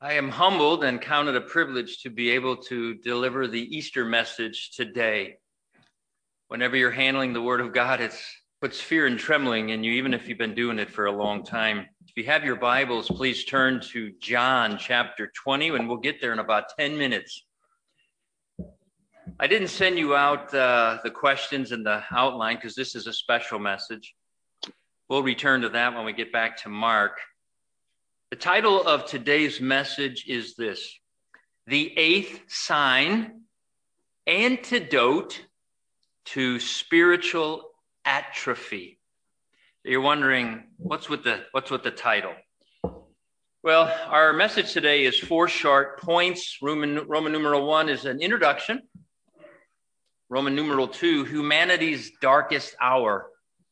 I am humbled and count it a privilege to be able to deliver the Easter message today. Whenever you're handling the Word of God, it puts fear and trembling in you, even if you've been doing it for a long time. If you have your Bibles, please turn to John chapter 20, and we'll get there in about 10 minutes. I didn't send you out the questions and the outline because this is a special message. We'll return to that when we get back to Mark. The title of today's message is this: The Eighth Sign, Antidote to Spiritual Atrophy. You're wondering, what's with the title? Well, our message today is 4 short points. Roman numeral 1 is an introduction. Roman numeral 2, humanity's darkest hour.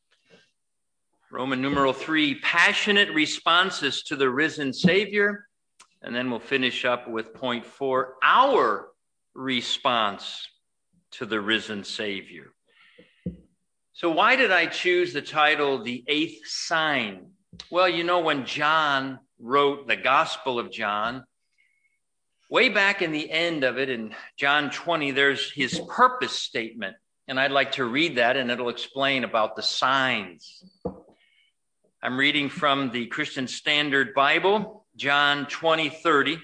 Roman numeral 3, passionate responses to the risen Savior. And then we'll finish up with point 4, our response to the risen Savior. So why did I choose the title, The Eighth Sign? Well, you know, when John wrote the Gospel of John, way back in the end of it, in John 20, there's his purpose statement. And I'd like to read that, and it'll explain about the signs. I'm reading from the Christian Standard Bible, John 20:30.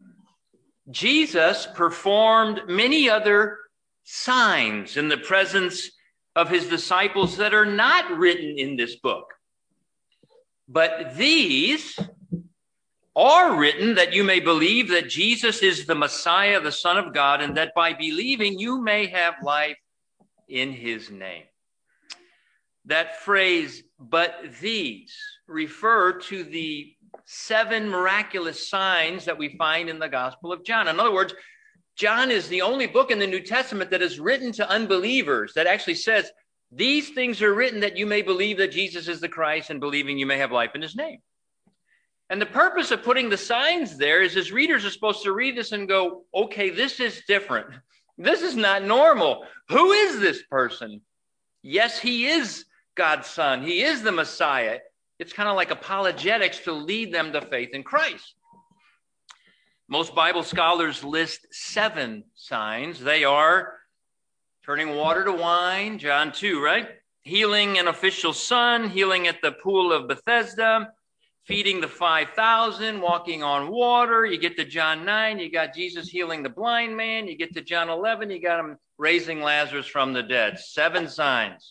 Jesus performed many other signs in the presence of his disciples that are not written in this book. But these are written that you may believe that Jesus is the Messiah, the Son of God, and that by believing you may have life in his name. That phrase, but these, refer to the 7 miraculous signs that we find in the Gospel of John. In other words, John is the only book in the New Testament that is written to unbelievers that actually says, these things are written that you may believe that Jesus is the Christ, and believing you may have life in his name. And the purpose of putting the signs there is his readers are supposed to read this and go, okay, this is different. This is not normal. Who is this person? Yes, he is God's Son. He is the Messiah. It's kind of like apologetics to lead them to faith in Christ. Most Bible scholars list 7 signs. They are turning water to wine, John 2, right? Healing an official son, healing at the pool of Bethesda, feeding the 5,000, walking on water. You get to John 9, you got Jesus healing the blind man. You get to John 11, you got him raising Lazarus from the dead. 7 signs.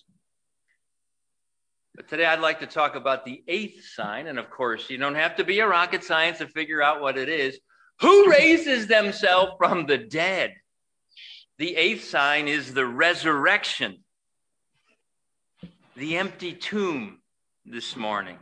But today I'd like to talk about the 8th sign. And of course, you don't have to be a rocket science to figure out what it is. Who raises themselves from the dead? The 8th sign is the resurrection. The empty tomb this morning.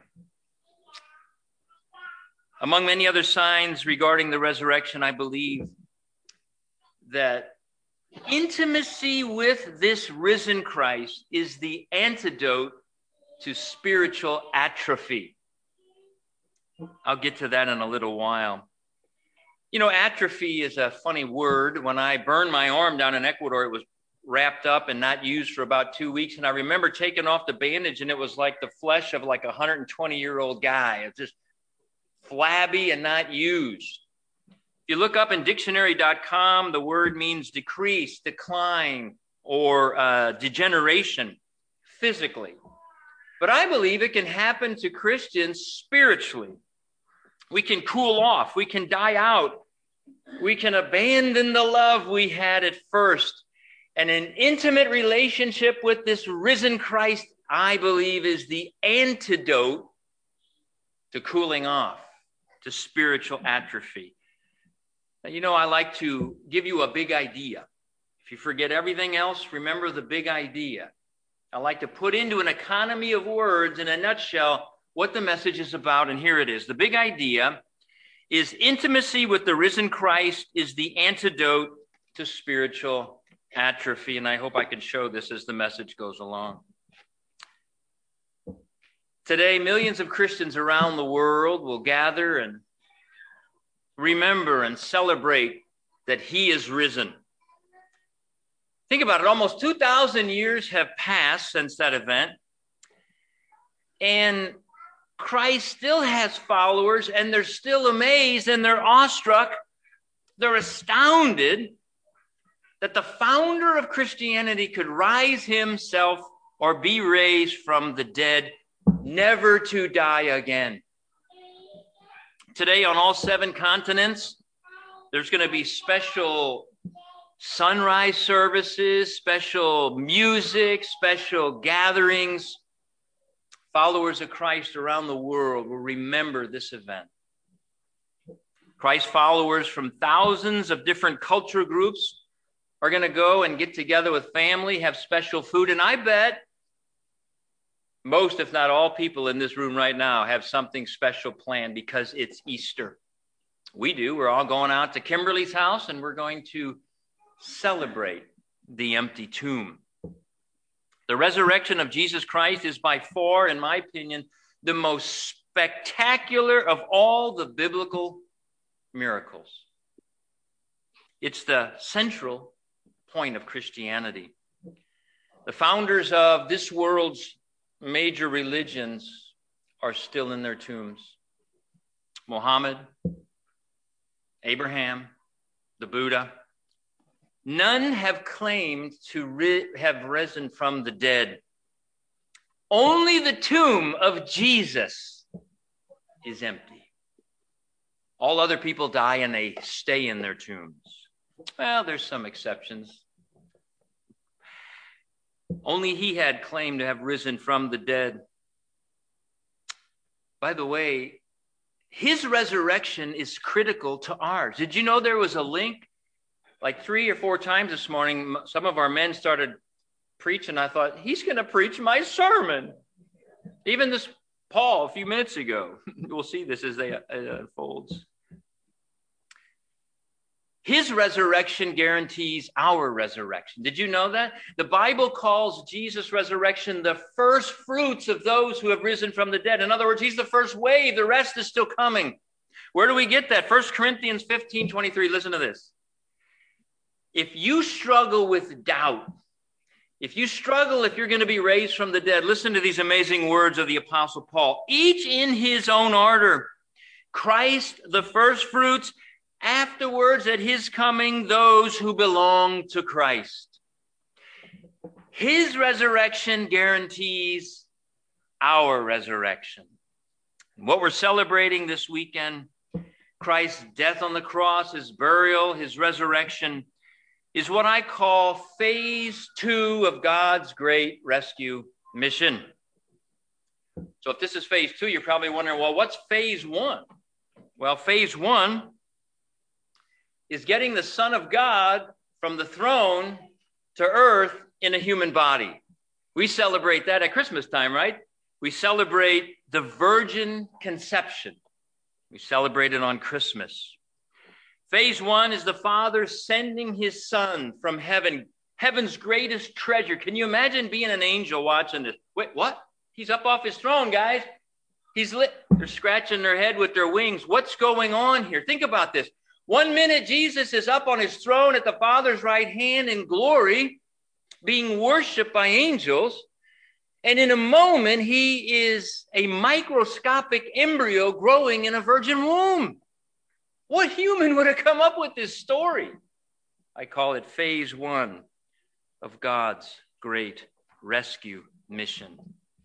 Among many other signs regarding the resurrection, I believe that intimacy with this risen Christ is the antidote to spiritual atrophy. I'll get to that in a little while. You know, atrophy is a funny word. When I burned my arm down in Ecuador, it was wrapped up and not used for about 2 weeks. And I remember taking off the bandage, and it was like the flesh of like a 120-year-old guy. It's just flabby and not used. If you look up in dictionary.com, the word means decrease, decline, or degeneration physically. But I believe it can happen to Christians spiritually. We can cool off. We can die out. We can abandon the love we had at first. And an intimate relationship with this risen Christ, I believe, is the antidote to cooling off, to spiritual atrophy. Now, you know, I like to give you a big idea. If you forget everything else, remember the big idea. I like to put into an economy of words, in a nutshell, what the message is about, and here it is. The big idea is intimacy with the risen Christ is the antidote to spiritual atrophy, and I hope I can show this as the message goes along. Today, millions of Christians around the world will gather and remember and celebrate that he is risen. Think about it. Almost 2,000 years have passed since that event. And Christ still has followers, and they're still amazed and they're awestruck. They're astounded that the founder of Christianity could rise himself or be raised from the dead, never to die again. Today, on all 7 continents, there's going to be special sunrise services, special music, special gatherings. Followers of Christ around the world will remember this event. Christ followers from thousands of different culture groups are going to go and get together with family, have special food, and I bet most, if not all, people in this room right now have something special planned because it's Easter. We do. We're all going out to Kimberly's house, and we're going to celebrate the empty tomb. The resurrection of Jesus Christ is by far, in my opinion, the most spectacular of all the biblical miracles. It's the central point of Christianity. The founders of this world's major religions are still in their tombs. Muhammad, Abraham, the Buddha. None have claimed to have risen from the dead. Only the tomb of Jesus is empty. All other people die and they stay in their tombs. Well, there's some exceptions. Only he had claimed to have risen from the dead. By the way, his resurrection is critical to ours. Did you know there was a link? Like 3 or 4 times this morning, some of our men started preaching. I thought, he's going to preach my sermon. Even this Paul a few minutes ago. We'll see this as it unfolds. His resurrection guarantees our resurrection. Did you know that? The Bible calls Jesus' resurrection the first fruits of those who have risen from the dead. In other words, he's the first wave. The rest is still coming. Where do we get that? 1 Corinthians 15:23. Listen to this. If you struggle with doubt, if you're going to be raised from the dead, listen to these amazing words of the Apostle Paul. Each in his own order. Christ, the first fruits. Afterwards, at his coming, those who belong to Christ. His resurrection guarantees our resurrection. What we're celebrating this weekend, Christ's death on the cross, his burial, his resurrection, is what I call phase 2 of God's great rescue mission. So if this is phase 2, you're probably wondering, well, what's phase 1? Well, phase 1 is getting the Son of God from the throne to earth in a human body. We celebrate that at Christmas time, right? We celebrate the virgin conception. We celebrate it on Christmas. Phase 1 is the Father sending his Son from heaven, heaven's greatest treasure. Can you imagine being an angel watching this? Wait, what? He's up off his throne, guys. He's lit. They're scratching their head with their wings. What's going on here? Think about this. 1 minute, Jesus is up on his throne at the Father's right hand in glory, being worshiped by angels. And in a moment, he is a microscopic embryo growing in a virgin womb. What human would have come up with this story? I call it phase 1 of God's great rescue mission.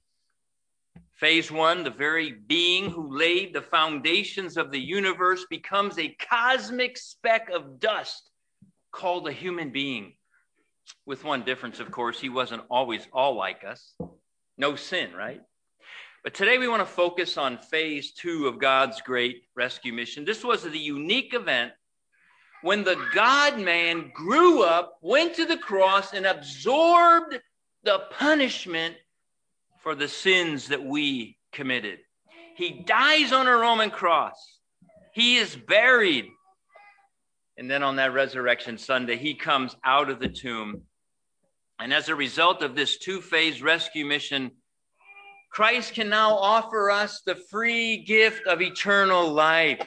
Phase 1, the very being who laid the foundations of the universe becomes a cosmic speck of dust called a human being. With one difference, of course, he wasn't always all like us. No sin, right? But today we want to focus on phase 2 of God's great rescue mission. This was the unique event when the God-man grew up, went to the cross, and absorbed the punishment for the sins that we committed. He dies on a Roman cross. He is buried. And then on that resurrection Sunday, he comes out of the tomb. And as a result of this 2-phase rescue mission, Christ can now offer us the free gift of eternal life.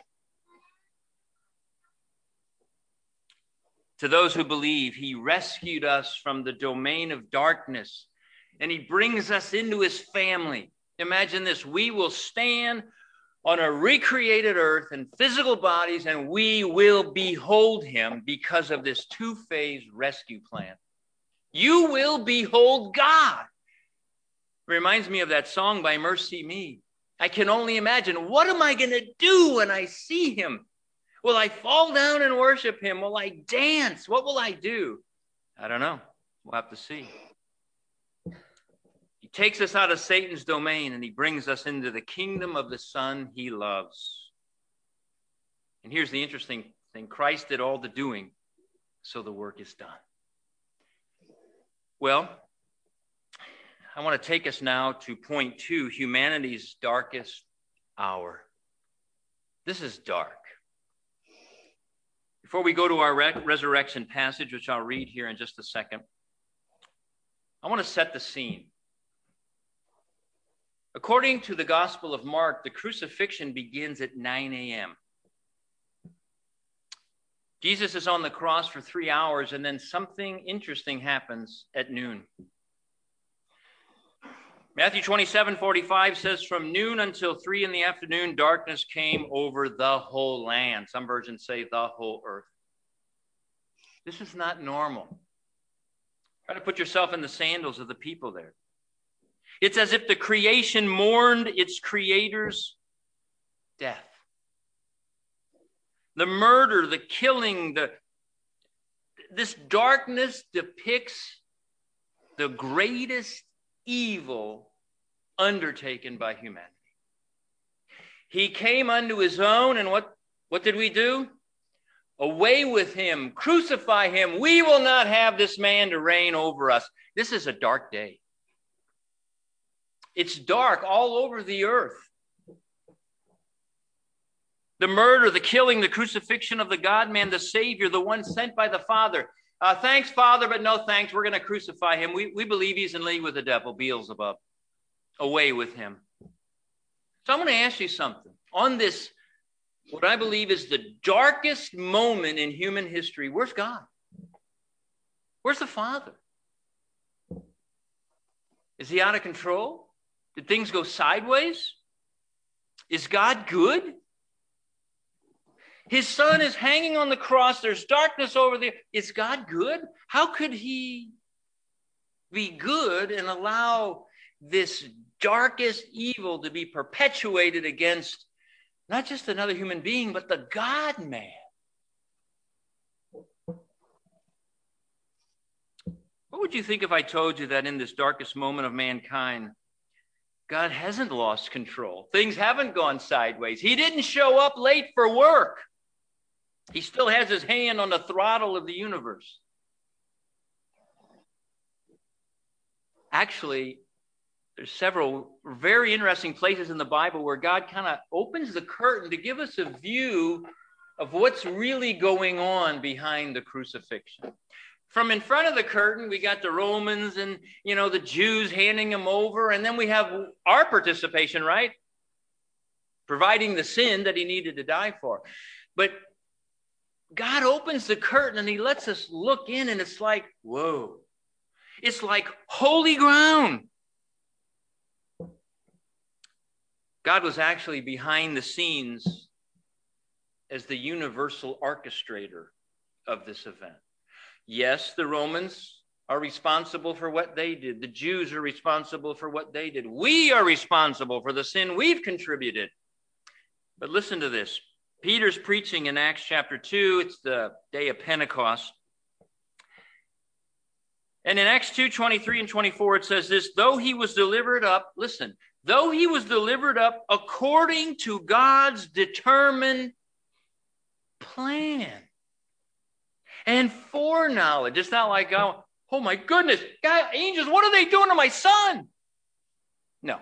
To those who believe, he rescued us from the domain of darkness, and he brings us into his family. Imagine this. We will stand on a recreated earth and physical bodies, and we will behold him because of this two-phase rescue plan. You will behold God. It reminds me of that song by Mercy Me. I can only imagine, what am I going to do when I see him? Will I fall down and worship him? Will I dance? What will I do? I don't know. We'll have to see. He takes us out of Satan's domain and he brings us into the kingdom of the Son he loves. And here's the interesting thing. Christ did all the doing, so the work is done. Well, I want to take us now to point 2, humanity's darkest hour. This is dark. Before we go to our resurrection passage, which I'll read here in just a second, I want to set the scene. According to the Gospel of Mark, the crucifixion begins at 9 a.m. Jesus is on the cross for 3 hours, and then something interesting happens at noon. Matthew 27:45 says, from noon until 3 in the afternoon, darkness came over the whole land. Some versions say the whole earth. This is not normal. Try to put yourself in the sandals of the people there. It's as if the creation mourned its creator's death. The murder, the killing, this darkness depicts the greatest evil undertaken by humanity. He came unto his own, and what did we do? Away with him, crucify him. We will not have this man to reign over us. This is a dark day. It's dark all over the earth. The murder, the killing, the crucifixion of the God-man, the Savior, the one sent by the Father. Thanks, Father, but no thanks. We're going to crucify him. We believe he's in league with the devil, Beelzebub. Away with him. So I'm going to ask you something. On this, what I believe is the darkest moment in human history, where's God? Where's the Father? Is he out of control? Did things go sideways? Is God good? His Son is hanging on the cross. There's darkness over there. Is God good? How could he be good and allow this darkest evil to be perpetuated against not just another human being, but the God-man? What would you think if I told you that in this darkest moment of mankind, God hasn't lost control? Things haven't gone sideways. He didn't show up late for work. He still has his hand on the throttle of the universe. Actually, there's several very interesting places in the Bible where God kind of opens the curtain to give us a view of what's really going on behind the crucifixion. From in front of the curtain, we got the Romans and, the Jews handing him over. And then we have our participation, right? Providing the sin that he needed to die for. But God opens the curtain and he lets us look in, and it's like, whoa. It's like holy ground. God was actually behind the scenes as the universal orchestrator of this event. Yes, the Romans are responsible for what they did. The Jews are responsible for what they did. We are responsible for the sin we've contributed. But listen to this. Peter's preaching in Acts chapter 2. It's the day of Pentecost. And in Acts 2, 23 and 24, it says this, though he was delivered up, listen, though he was delivered up according to God's determined plan and foreknowledge. It's not like, oh my goodness, God, angels, what are they doing to my son? No.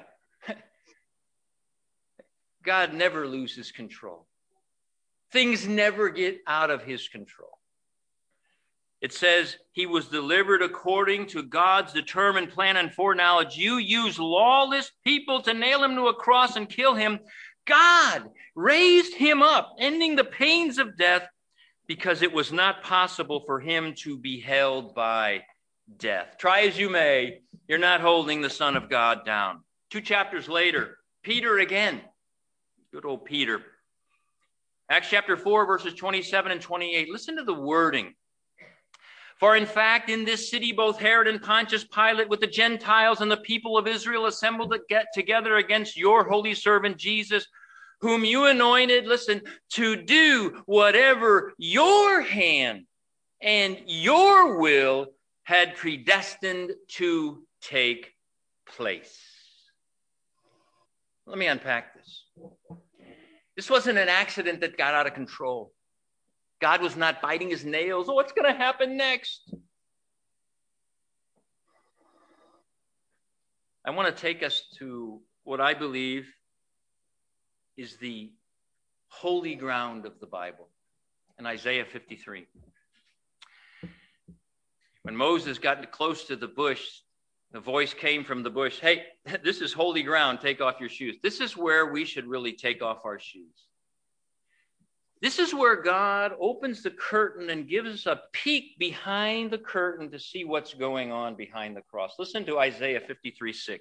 God never loses control. Things never get out of his control. It says he was delivered according to God's determined plan and foreknowledge. You use lawless people to nail him to a cross and kill him. God raised him up, ending the pains of death, because it was not possible for him to be held by death. Try as you may, you're not holding the Son of God down. 2 chapters later, Peter again. Good old Peter. Acts chapter 4, verses 27 and 28. Listen to the wording. For in fact, in this city, both Herod and Pontius Pilate with the Gentiles and the people of Israel assembled to get together against your holy servant Jesus, whom you anointed, listen, to do whatever your hand and your will had predestined to take place. Let me unpack this. This wasn't an accident that got out of control. God was not biting his nails. Oh, what's going to happen next? I want to take us to what I believe is the holy ground of the Bible in Isaiah 53. When Moses got close to the bush, the voice came from the bush, hey, this is holy ground, take off your shoes. This is where we should really take off our shoes. This is where God opens the curtain and gives us a peek behind the curtain to see what's going on behind the cross. Listen to Isaiah 53:6.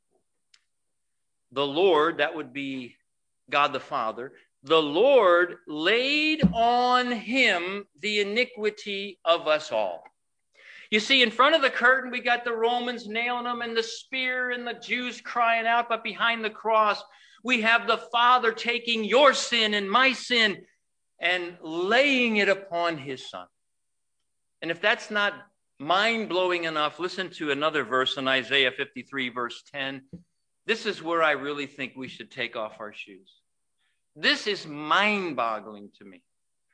The Lord, that would be God the Father, the Lord laid on him the iniquity of us all. You see, in front of the curtain, we got the Romans nailing them and the spear and the Jews crying out. But behind the cross, we have the Father taking your sin and my sin and laying it upon his Son. And if that's not mind-blowing enough, listen to another verse in Isaiah 53, verse 10. This is where I really think we should take off our shoes. This is mind-boggling to me.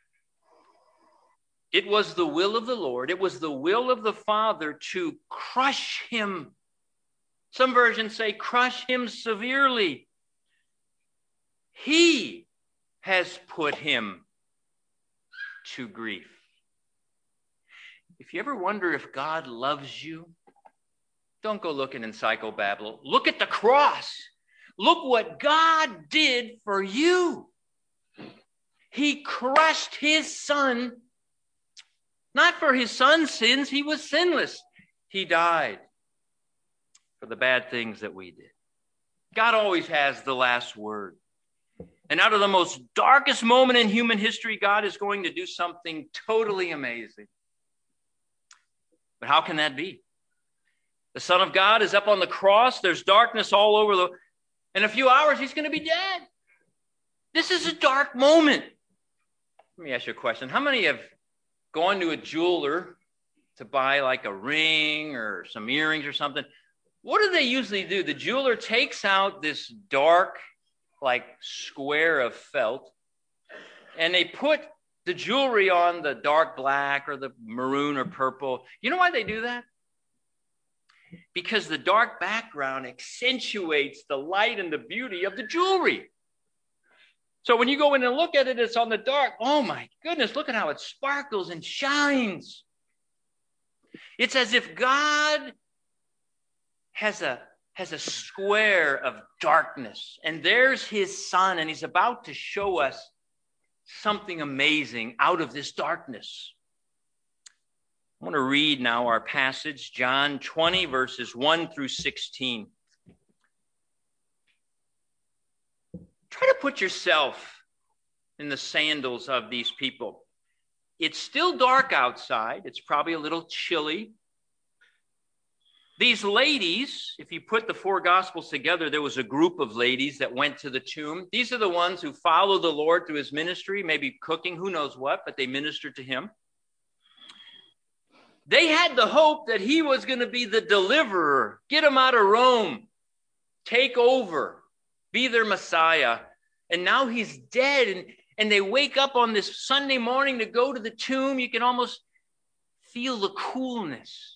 It was the will of the Lord. It was the will of the Father to crush him. Some versions say crush him severely. He has put him to grief. If you ever wonder if God loves you, don't go looking in psychobabble. Look at the cross. Look what God did for you. He crushed his Son. Not for his Son's sins, he was sinless. He died for the bad things that we did. God always has the last word. And out of the most darkest moment in human history, God is going to do something totally amazing. But how can that be? The Son of God is up on the cross. There's darkness all over. In a few hours, he's going to be dead. This is a dark moment. Let me ask you a question. How many have gone to a jeweler to buy like a ring or some earrings or something? What do they usually do? The jeweler takes out this dark, like square of felt, and they put the jewelry on the dark black or the maroon or purple. You know why they do that? Because the dark background accentuates the light and the beauty of the jewelry. So when you go in and look at it, it's on the dark. Oh my goodness, look at how it sparkles and shines. It's as if God has a square of darkness, and there's his Son, and he's about to show us something amazing out of this darkness. I want to read now our passage, John 20, verses 1 through 16. Try to put yourself in the sandals of these people. It's still dark outside. It's probably a little chilly. These ladies, if you put the four Gospels together, there was a group of ladies that went to the tomb. These are the ones who follow the Lord through his ministry, maybe cooking, who knows what, but they ministered to him. They had the hope that he was going to be the deliverer, get them out of Rome, take over, be their Messiah. And now he's dead, and they wake up on this Sunday morning to go to the tomb. You can almost feel the coolness.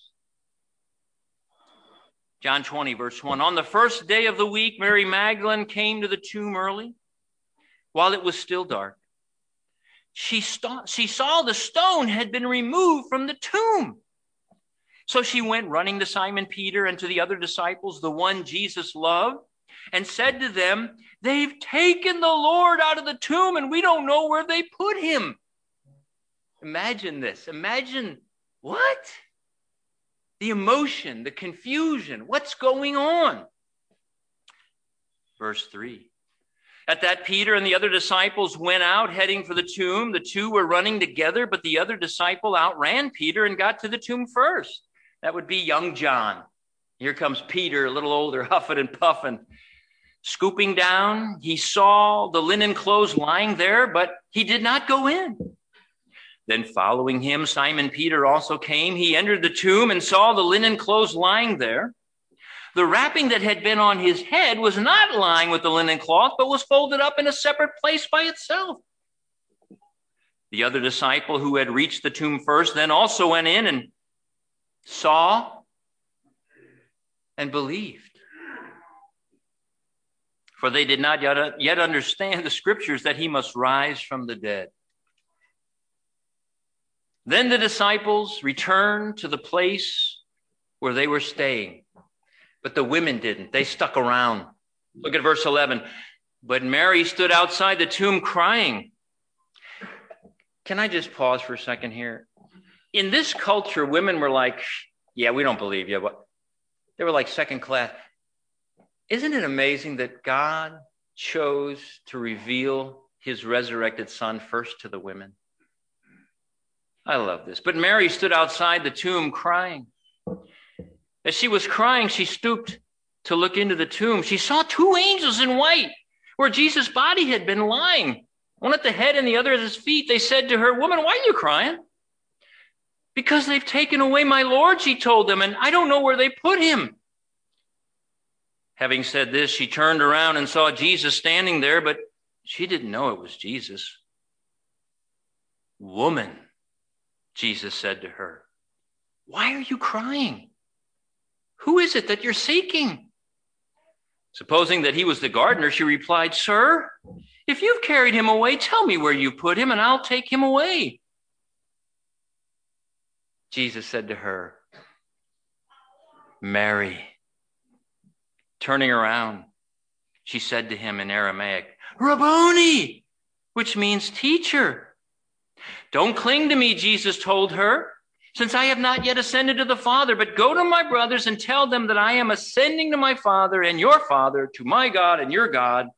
John 20, verse 1. On the first day of the week, Mary Magdalene came to the tomb early, while it was still dark. She saw the stone had been removed from the tomb. So she went running to Simon Peter and to the other disciples, the one Jesus loved, and said to them, they've taken the Lord out of the tomb, and we don't know where they put him. Imagine this. Imagine what? The emotion, the confusion. What's going on? Verse 3. At that, Peter and the other disciples went out heading for the tomb. The two were running together, but the other disciple outran Peter and got to the tomb first. That would be young John. Here comes Peter, a little older, huffing and puffing. Scooping down, he saw the linen clothes lying there, but he did not go in. Then following him, Simon Peter also came. He entered the tomb and saw the linen clothes lying there. The wrapping that had been on his head was not lying with the linen cloth, but was folded up in a separate place by itself. The other disciple who had reached the tomb first then also went in and saw and believed. For they did not yet understand the scriptures that he must rise from the dead. Then the disciples returned to the place where they were staying. But the women didn't. They stuck around. Look at verse 11. But Mary stood outside the tomb crying. Can I just pause for a second here? In this culture, women were like, yeah, we don't believe you. But they were like second class. Isn't it amazing that God chose to reveal his resurrected son first to the women? I love this. But Mary stood outside the tomb crying. As she was crying, she stooped to look into the tomb. She saw two angels in white where Jesus' body had been lying, one at the head and the other at his feet. They said to her, "Woman, why are you crying?" "Because they've taken away my Lord," she told them, "and I don't know where they put him." Having said this, she turned around and saw Jesus standing there, but she didn't know it was Jesus. "Woman," Jesus said to her, "why are you crying? Who is it that you're seeking?" Supposing that he was the gardener, she replied, "Sir, if you've carried him away, tell me where you put him, and I'll take him away." Jesus said to her, "Mary." Turning around, she said to him in Aramaic, "Rabboni," which means teacher. "Don't cling to me," Jesus told her, "since I have not yet ascended to the Father, but go to my brothers and tell them that I am ascending to my Father and your Father, to my God and your God."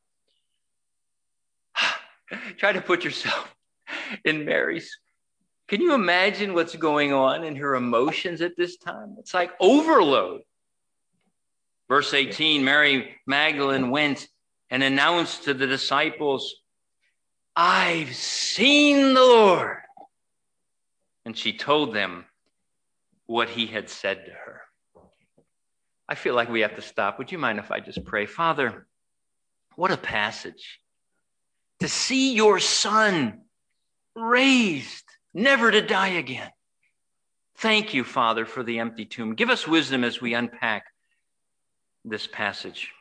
Try to put yourself in Mary's. Can you imagine what's going on in her emotions at this time? It's like overload. Verse 18, Mary Magdalene went and announced to the disciples, "I've seen the Lord." And she told them what he had said to her. I feel like we have to stop. Would you mind if I just pray? Father, what a passage. To see your son raised, never to die again. Thank you, Father, for the empty tomb. Give us wisdom as we unpack this passage.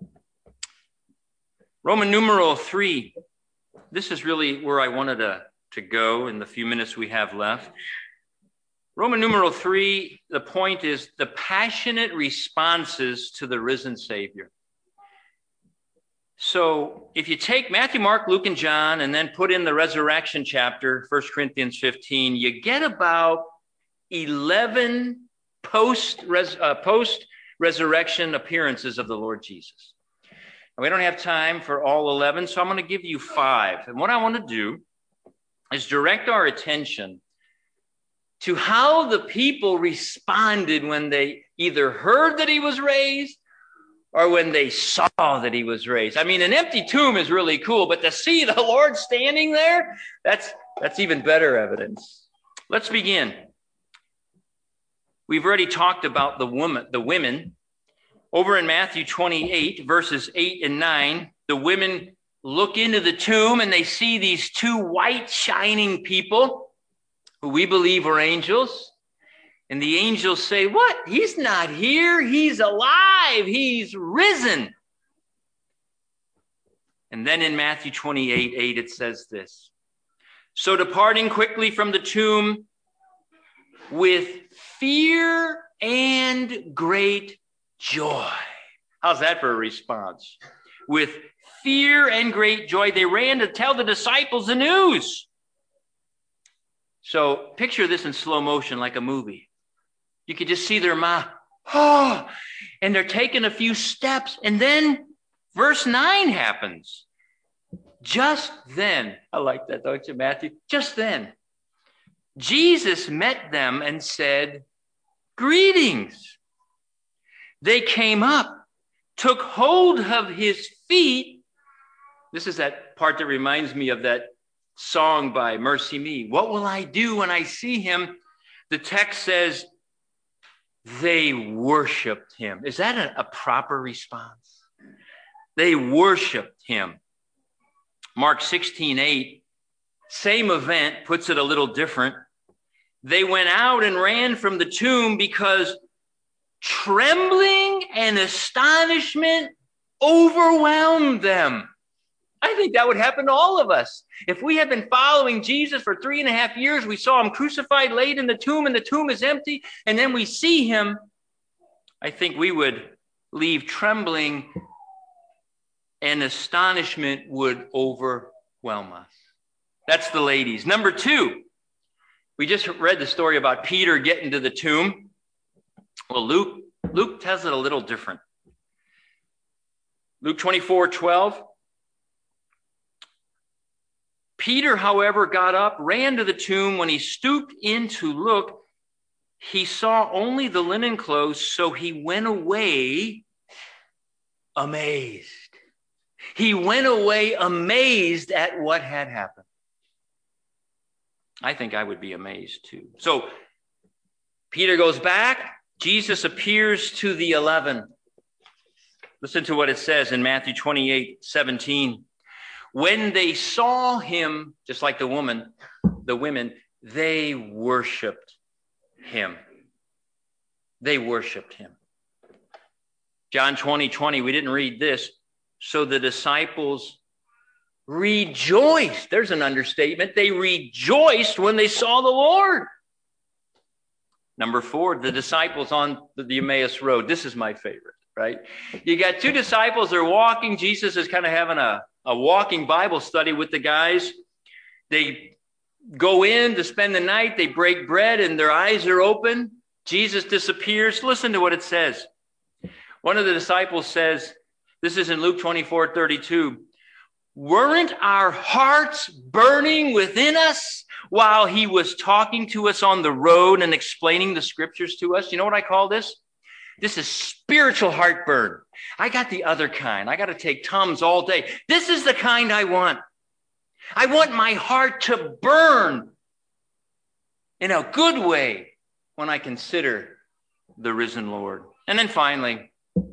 Roman numeral 3. This is really where I wanted to go in the few minutes we have left. Roman numeral 3, the point is the passionate responses to the risen Savior. So if you take Matthew, Mark, Luke, and John, and then put in the resurrection chapter, 1 Corinthians 15, you get about 11 post-resurrection appearances of the Lord Jesus. And we don't have time for all 11, so I'm going to give you 5. And what I want to do is direct our attention to how the people responded when they either heard that he was raised or when they saw that he was raised. I mean, an empty tomb is really cool, but to see the Lord standing there, that's even better evidence. Let's begin. We've already talked about the women. Over in Matthew 28, verses 8 and 9, the women look into the tomb and they see these two white shining people who we believe are angels. And the angels say, "What? He's not here. He's alive. He's risen." And then in Matthew 28:8, it says this: "So departing quickly from the tomb with fear and great joy." How's that for a response? With fear and great joy, they ran to tell the disciples the news. So picture this in slow motion like a movie. You could just see their mouth, and they're taking a few steps, and then Verse 9 happens. Just then, I like that, don't you, Matthew? Just then, Jesus met them and said, "Greetings." They came up, took hold of his feet. This is that part that reminds me of that song by Mercy Me. What will I do when I see him? The text says, they worshiped him. Is that a proper response? They worshiped him. Mark 16:8, same event, puts it a little different. They went out and ran from the tomb because trembling and astonishment overwhelmed them. I think that would happen to all of us. If we had been following Jesus for 3.5 years, we saw him crucified, laid in the tomb, and the tomb is empty, and then we see him, I think we would leave trembling and astonishment would overwhelm us. That's the ladies. Number 2, we just read the story about Peter getting to the tomb. Well, Luke tells it a little different. Luke 24:12. Peter, however, got up, ran to the tomb. When he stooped in to look, he saw only the linen clothes, so he went away amazed. He went away amazed at what had happened. I think I would be amazed too. So Peter goes back. Jesus appears to the 11. Listen to what it says in Matthew 28:17. When they saw him, just like the women, they worshiped him. They worshiped him. John 20:20, we didn't read this. So the disciples rejoiced. There's an understatement. They rejoiced when they saw the Lord. Number 4, the disciples on the Emmaus Road. This is my favorite, right? You got 2 disciples, they're walking. Jesus is kind of having a walking Bible study with the guys. They go in to spend the night. They break bread and their eyes are open. Jesus disappears. Listen to what it says. One of the disciples says, this is in Luke 24:32, weren't our hearts burning within us while he was talking to us on the road and explaining the scriptures to us? You know what I call this? This is spiritual heartburn. I got the other kind. I got to take Tums all day. This is the kind I want. I want my heart to burn in a good way when I consider the risen Lord. And then finally,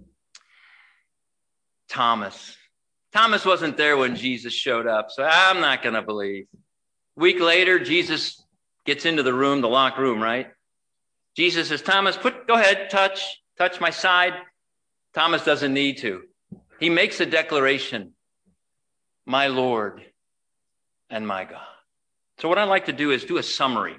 Thomas. Thomas wasn't there when Jesus showed up, so I'm not going to believe. A week later, Jesus gets into the room, the locked room, right? Jesus says, Thomas, go ahead, touch my side. Thomas doesn't need to. He makes a declaration, my Lord and my God. So what I'd like to do is do a summary.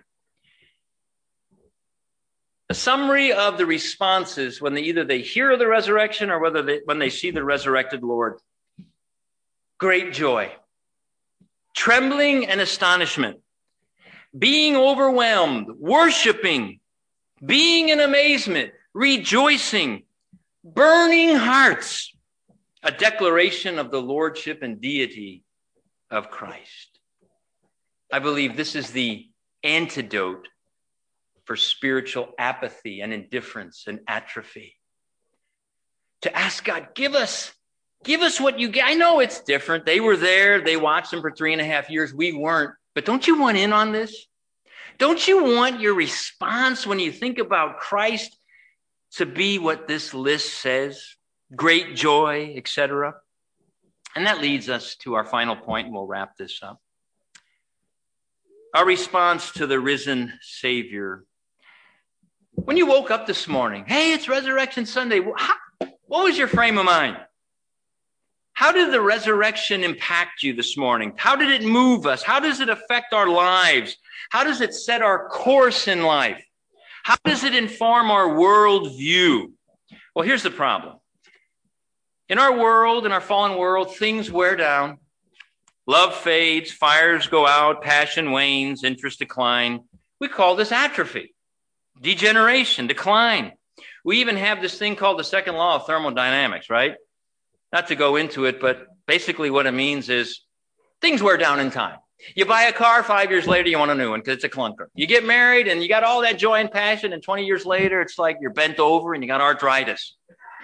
A summary of the responses when either they hear of the resurrection or when they see the resurrected Lord. Great joy, trembling and astonishment, being overwhelmed, worshiping, being in amazement, rejoicing, burning hearts, a declaration of the lordship and deity of Christ. I believe this is the antidote for spiritual apathy and indifference and atrophy. To ask God, give us what you get. I know it's different. They were there. They watched them for 3.5 years. We weren't. But don't you want in on this? Don't you want your response when you think about Christ to be what this list says? Great joy, etc. And that leads us to our final point, and we'll wrap this up. Our response to the risen Savior. When you woke up this morning, hey, it's Resurrection Sunday. What was your frame of mind? How did the resurrection impact you this morning? How did it move us? How does it affect our lives? How does it set our course in life? How does it inform our worldview? Well, here's the problem. In our world, in our fallen world, things wear down. Love fades, fires go out, passion wanes, interest decline. We call this atrophy, degeneration, decline. We even have this thing called the second law of thermodynamics, right? Not to go into it, but basically what it means is things wear down in time. You buy a car, 5 years later, you want a new one because it's a clunker. You get married and you got all that joy and passion, and 20 years later, it's like you're bent over and you got arthritis.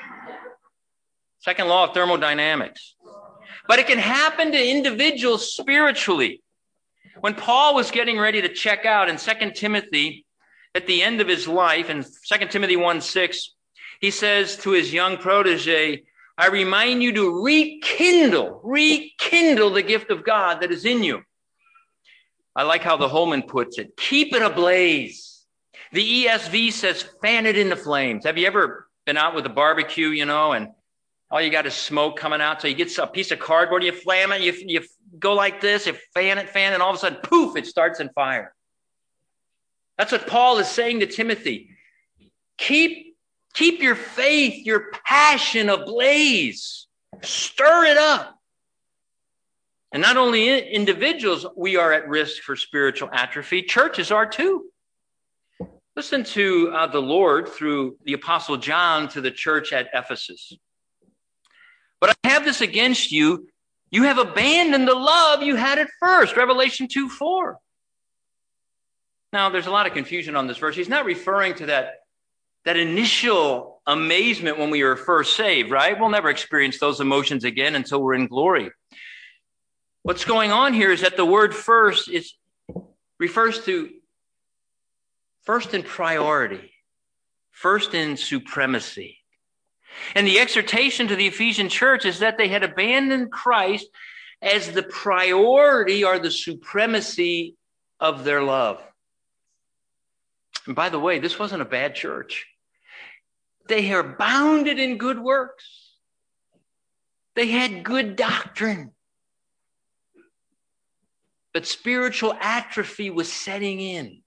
Second law of thermodynamics. But it can happen to individuals spiritually. When Paul was getting ready to check out in 2 Timothy, at the end of his life, in 2 Timothy 1:6, he says to his young protege, I remind you to rekindle the gift of God that is in you. I like how the Holman puts it. Keep it ablaze. The ESV says, fan it into flames. Have you ever been out with a barbecue, and all you got is smoke coming out? So you get a piece of cardboard, you flam it, you go like this, you fan it, and all of a sudden, poof, it starts in fire. That's what Paul is saying to Timothy. Keep your faith, your passion ablaze. Stir it up. And not only individuals, we are at risk for spiritual atrophy. Churches are too. Listen to the Lord through the Apostle John to the church at Ephesus. But I have this against you. You have abandoned the love you had at first. Revelation 2:4. Now, there's a lot of confusion on this verse. He's not referring to that initial amazement when we were first saved, right? We'll never experience those emotions again until we're in glory. What's going on here is that the word first refers to first in priority, first in supremacy. And the exhortation to the Ephesian church is that they had abandoned Christ as the priority or the supremacy of their love. And by the way, this wasn't a bad church. They are bounded in good works. They had good doctrine. But spiritual atrophy was setting in.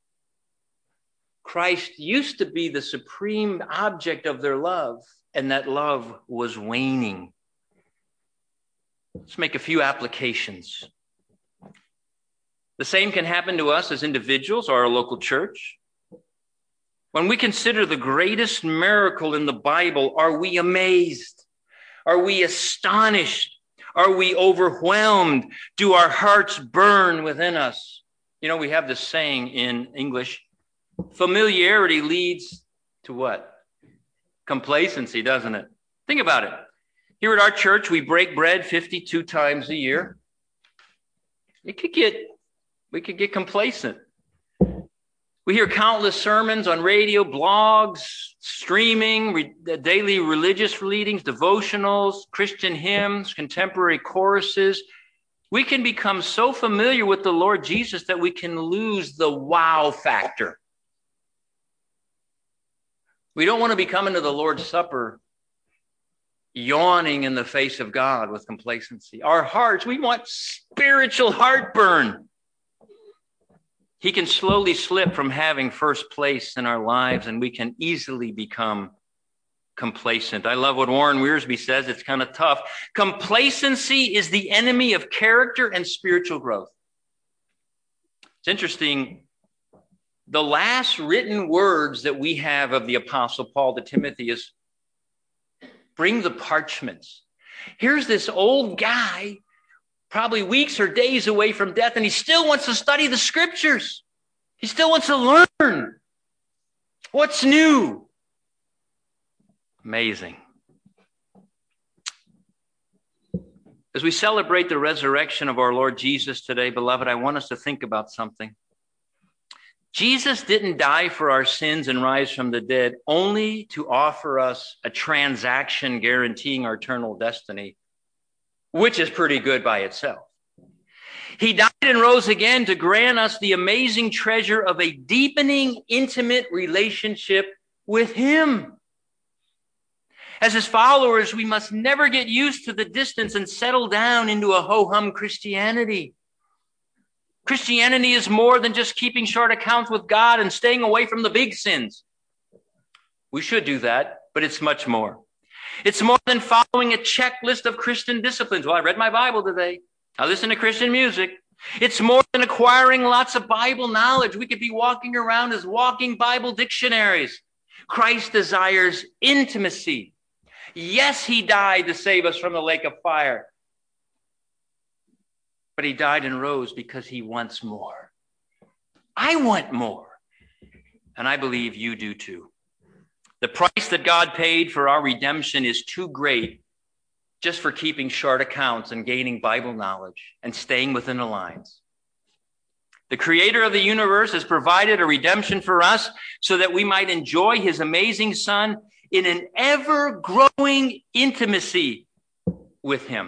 Christ used to be the supreme object of their love, and that love was waning. Let's make a few applications. The same can happen to us as individuals or our local church. When we consider the greatest miracle in the Bible, are we amazed? Are we astonished? Are we overwhelmed? Do our hearts burn within us? We have this saying in English, familiarity leads to what? Complacency, doesn't it? Think about it. Here at our church, we break bread 52 times a year. We could get complacent. We hear countless sermons on radio, blogs, streaming, daily religious readings, devotionals, Christian hymns, contemporary choruses. We can become so familiar with the Lord Jesus that we can lose the wow factor. We don't want to be coming to the Lord's Supper yawning in the face of God with complacency. Our hearts, we want spiritual heartburn. He can slowly slip from having first place in our lives, and we can easily become complacent. I love what Warren Wiersbe says. It's kind of tough. Complacency is the enemy of character and spiritual growth. It's interesting. The last written words that we have of the Apostle Paul to Timothy is, bring the parchments. Here's this old guy, probably weeks or days away from death, and he still wants to study the scriptures. He still wants to learn. What's new? Amazing. As we celebrate the resurrection of our Lord Jesus today, beloved, I want us to think about something. Jesus didn't die for our sins and rise from the dead only to offer us a transaction guaranteeing our eternal destiny, which is pretty good by itself. He died and rose again to grant us the amazing treasure of a deepening, intimate relationship with him. As his followers, we must never get used to the distance and settle down into a ho-hum Christianity. Christianity is more than just keeping short accounts with God and staying away from the big sins. We should do that, but it's much more. It's more than following a checklist of Christian disciplines. Well, I read my Bible today. I listen to Christian music. It's more than acquiring lots of Bible knowledge. We could be walking around as walking Bible dictionaries. Christ desires intimacy. Yes, he died to save us from the lake of fire. But he died and rose because he wants more. I want more. And I believe you do too. The price that God paid for our redemption is too great just for keeping short accounts and gaining Bible knowledge and staying within the lines. The creator of the universe has provided a redemption for us so that we might enjoy his amazing Son in an ever-growing intimacy with him.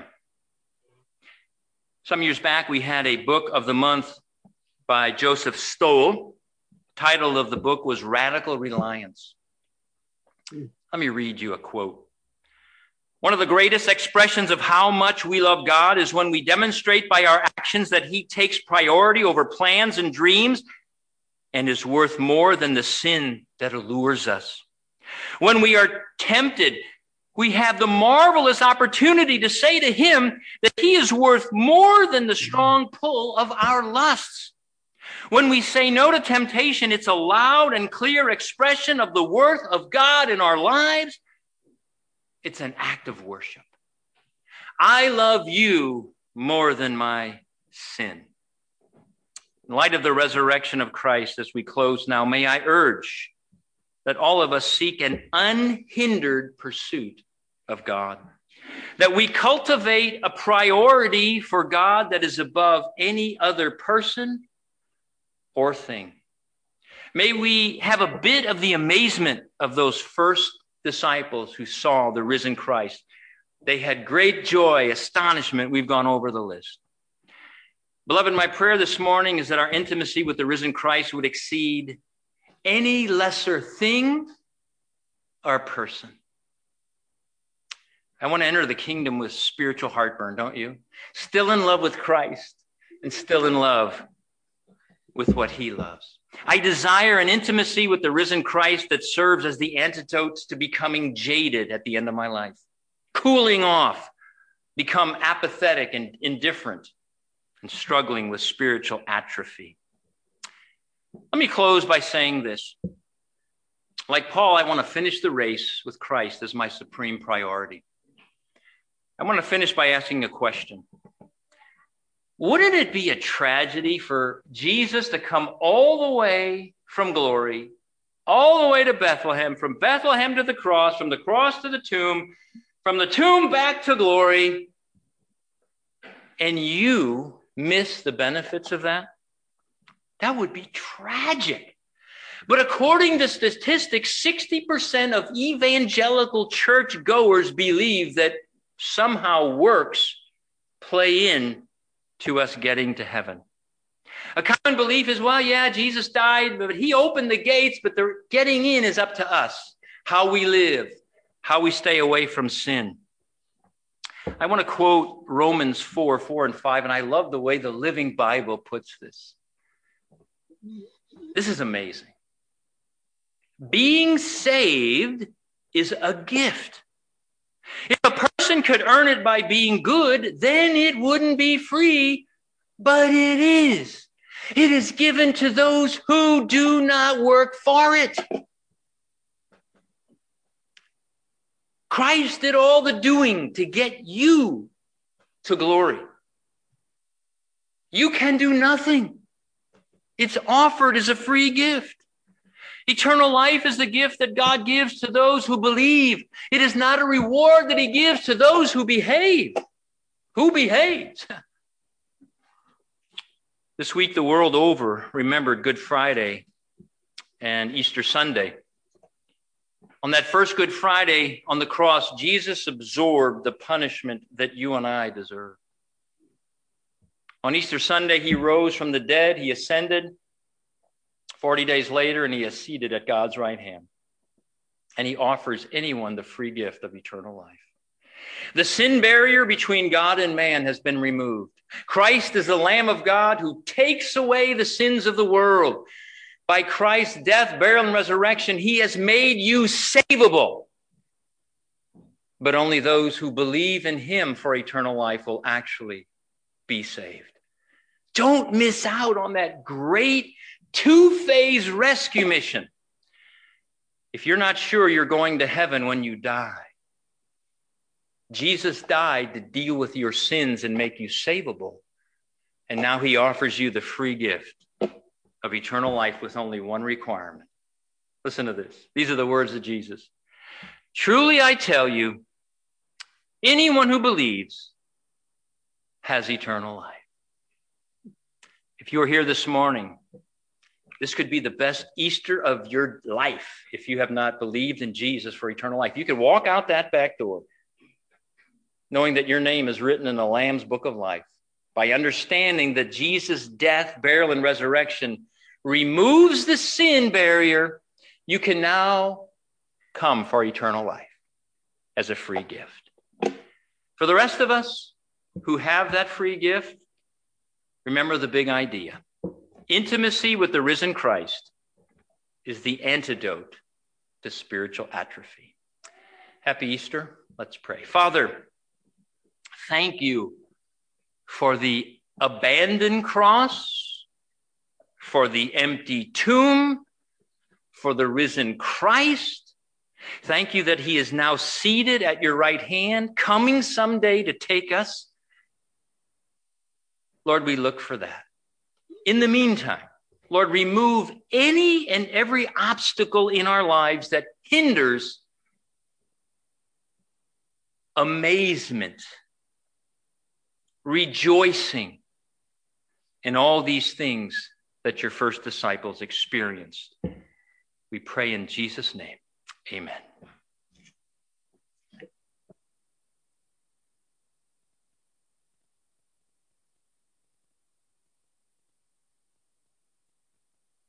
Some years back, we had a book of the month by Joseph Stoll. The title of the book was Radical Reliance. Let me read you a quote. One of the greatest expressions of how much we love God is when we demonstrate by our actions that he takes priority over plans and dreams and is worth more than the sin that allures us. When we are tempted, we have the marvelous opportunity to say to him that he is worth more than the strong pull of our lusts. When we say no to temptation, it's a loud and clear expression of the worth of God in our lives. It's an act of worship. I love you more than my sin. In light of the resurrection of Christ, as we close now, may I urge that all of us seek an unhindered pursuit of God, that we cultivate a priority for God that is above any other person or thing. May we have a bit of the amazement of those first disciples who saw the risen Christ. They had great joy, astonishment. We've gone over the list. Beloved, my prayer this morning is that our intimacy with the risen Christ would exceed any lesser thing or person. I want to enter the kingdom with spiritual heartburn, don't you? Still in love with Christ and still in love with what he loves. I desire an intimacy with the risen Christ that serves as the antidote to becoming jaded at the end of my life, cooling off, become apathetic and indifferent, and struggling with spiritual atrophy. Let me close by saying this. Like Paul, I want to finish the race with Christ as my supreme priority. I want to finish by asking a question. Wouldn't it be a tragedy for Jesus to come all the way from glory, all the way to Bethlehem, from Bethlehem to the cross, from the cross to the tomb, from the tomb back to glory, and you miss the benefits of that? That would be tragic. But according to statistics, 60% of evangelical church goers believe that somehow works play in to us getting to heaven. A common belief is, well, yeah, Jesus died, but he opened the gates, but the getting in is up to us. How we live, how we stay away from sin. I want to quote Romans 4 and 5, and I love the way the Living Bible puts this. This is amazing. Being saved is a gift. If a person could earn it by being good, then it wouldn't be free, but it is. It is given to those who do not work for it. Christ did all the doing to get you to glory. You can do nothing. It's offered as a free gift. Eternal life is the gift that God gives to those who believe. It is not a reward that he gives to those who behave. Who behaves? This week, the world over remembered Good Friday and Easter Sunday. On that first Good Friday on the cross, Jesus absorbed the punishment that you and I deserve. On Easter Sunday, he rose from the dead, he ascended 40 days later, and he is seated at God's right hand. And he offers anyone the free gift of eternal life. The sin barrier between God and man has been removed. Christ is the Lamb of God who takes away the sins of the world. By Christ's death, burial, and resurrection, he has made you savable. But only those who believe in him for eternal life will actually be saved. Don't miss out on that great two-phase rescue mission. If you're not sure you're going to heaven when you die, Jesus died to deal with your sins and make you savable. And now he offers you the free gift of eternal life with only one requirement. Listen to this. These are the words of Jesus. Truly I tell you, anyone who believes has eternal life. If you are here this morning, this could be the best Easter of your life if you have not believed in Jesus for eternal life. You could walk out that back door knowing that your name is written in the Lamb's book of life by understanding that Jesus' death, burial, and resurrection removes the sin barrier. You can now come for eternal life as a free gift. For the rest of us who have that free gift, remember the big idea. Intimacy with the risen Christ is the antidote to spiritual atrophy. Happy Easter. Let's pray. Father, thank you for the abandoned cross, for the empty tomb, for the risen Christ. Thank you that he is now seated at your right hand, coming someday to take us. Lord, we look for that. In the meantime, Lord, remove any and every obstacle in our lives that hinders amazement, rejoicing, and all these things that your first disciples experienced. We pray in Jesus' name. Amen.